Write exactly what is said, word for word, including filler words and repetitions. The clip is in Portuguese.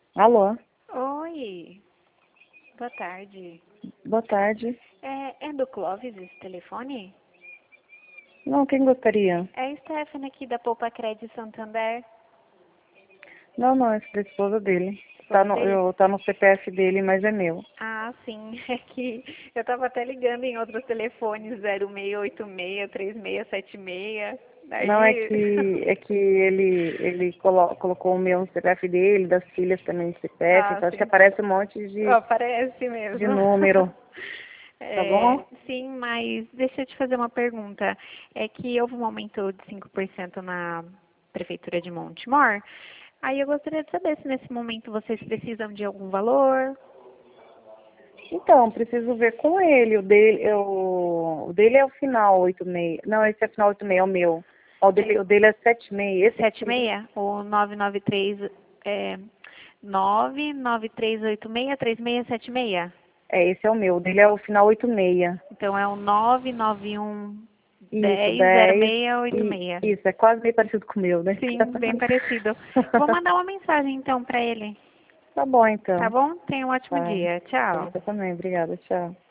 Alô, Oi, boa tarde. boa tarde. É, é do Clóvis esse telefone? Não, quem gostaria? É a Stephanie aqui da Poupa Crédito Santander. Não, não, esse da esposa dele. Tá Esposa no, dele? eu, tá no C P F dele, mas é meu. Ah, sim, é que eu tava até ligando em outros telefones, zero seis oito seis, três seis sete seis. Não, é Daí. que, é que ele, ele colo, colocou o meu no C P F dele, das filhas também no C P F, Ah, então acho que sim. aparece um monte de, Ó, parece de mesmo. número, tá É, bom? sim, mas deixa eu te fazer uma pergunta. É que houve um aumento de cinco por cento na Prefeitura de Montemor. Aí eu gostaria de saber se nesse momento vocês precisam de algum valor. Então, preciso ver com ele, o dele, eu, o dele é o final oito seis. Não, esse é o final oito seis, é o meu. Ó, O dele, o dele é sete seis, esse Sete aqui. meia? Ou nove nove três é, nove nove três oito seis três seis sete seis? É, esse é o meu, o dele é o final oito seis. Então é o nove nove um Isso, dez zero dez seis oito e seis. isso, é quase meio parecido com o meu, né? Sim, bem parecido. Vou mandar uma mensagem então para ele. Tá bom, Tá então. bom? Tenha um ótimo Tá. dia. Tchau. Você também, obrigada, tchau.